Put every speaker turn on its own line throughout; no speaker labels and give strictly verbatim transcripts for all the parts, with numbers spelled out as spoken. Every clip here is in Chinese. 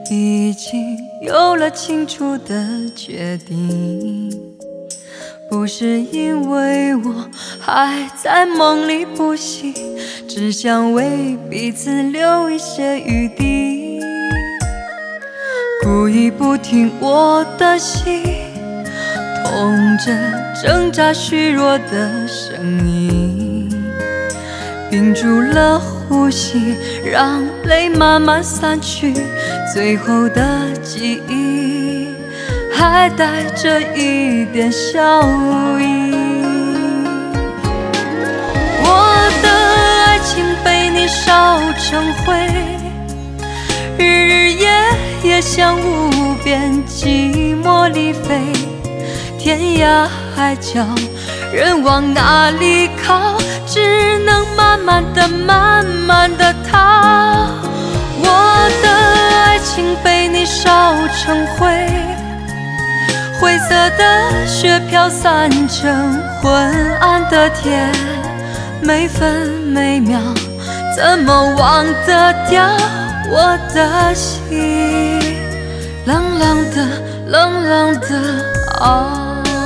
已经有了清楚的决定，不是因为我还在梦里不醒，只想为彼此留一些余地，故意不听我的心，痛着挣扎虚弱的声音，屏住了呼吸，让泪慢慢散去，最后的记忆还带着一点笑意。我的爱情被你烧成灰，日日夜夜像无边寂寞里飞，天涯海角人往哪里靠，只能慢慢的慢慢的逃。我的爱情被你烧成灰，灰色的雪飘散成昏暗的天，每分每秒怎么忘得掉我的心，冷冷的冷冷的啊。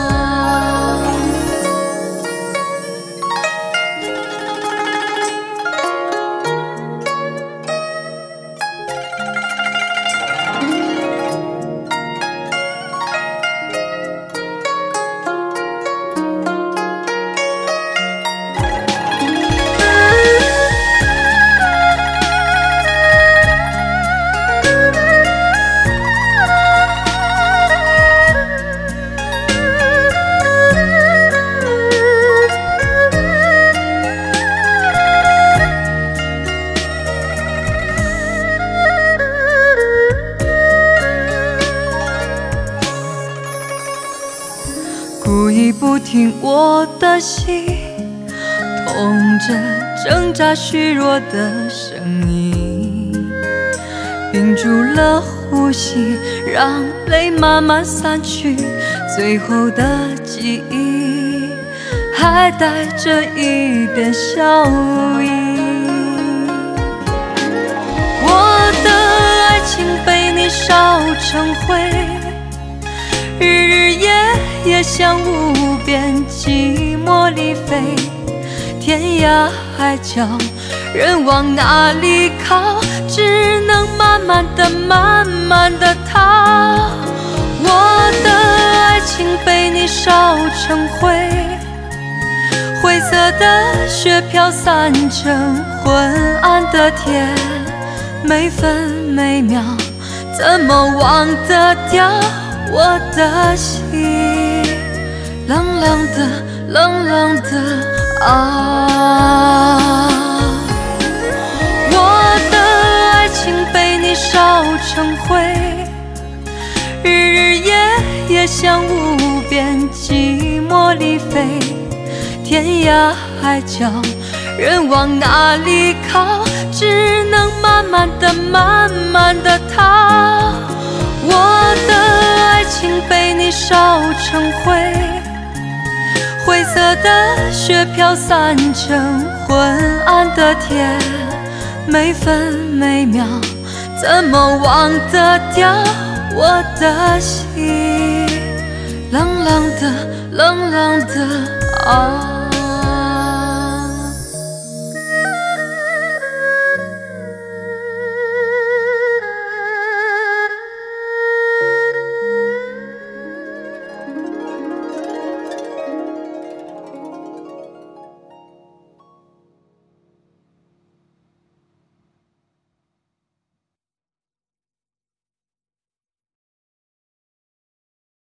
故意不听我的心，痛着挣扎虚弱的声音，屏住了呼吸，让泪慢慢散去，最后的记忆还带着一点笑意。我的爱情被你烧成灰，日日夜夜像无边寂寞里飞，天涯海角人往哪里靠，只能慢慢的慢慢的逃。我的爱情被你烧成灰，灰色的雪飘散成昏暗的天，每分每秒怎么忘得掉我的心，冷冷的冷冷的啊。我的爱情被你烧成灰，日日夜夜像无边寂寞里飞，天涯海角人往哪里靠，只能慢慢的慢慢的逃。我的爱情被你烧成灰，灰色的雪飘散成昏暗的天，每分每秒怎么忘得掉我的心，冷冷的冷冷的啊。